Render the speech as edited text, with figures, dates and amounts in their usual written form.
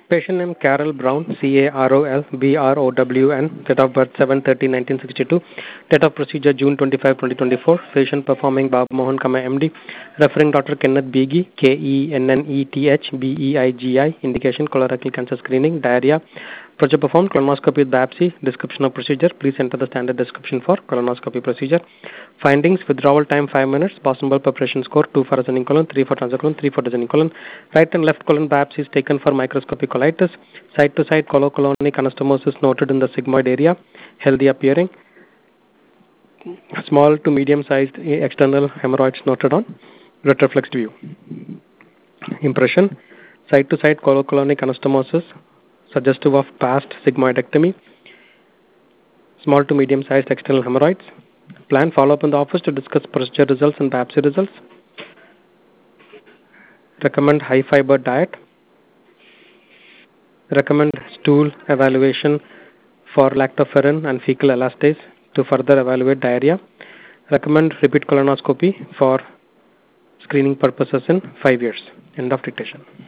Patient name Carol Brown, CarolBrown, date of birth 7/30/1962, date of procedure June 25, 2024, patient performing Bob Mohan, MD, referring Dr. Kenneth Beigi, KENNETH indication colorectal cancer screening, diarrhea, procedure performed, colonoscopy with biopsy, description of procedure, please enter the standard description for colonoscopy procedure. Findings, withdrawal time 5 minutes, Boston preparation score 2 for ascending colon, 3 for transverse colon, 3 for descending colon, right and left colon biopsies taken for microscopic colitis, side to side colocolonic anastomosis noted in the sigmoid area, healthy appearing, small to medium sized external hemorrhoids noted on retroflexed view. Impression, side to side colocolonic anastomosis suggestive of past sigmoidectomy, small to medium sized external hemorrhoids. Plan follow-up in the office to discuss procedure results and biopsy results. Recommend high fiber diet. Recommend stool evaluation for lactoferrin and fecal elastase to further evaluate diarrhea. Recommend repeat colonoscopy for screening purposes in 5 years. End of dictation.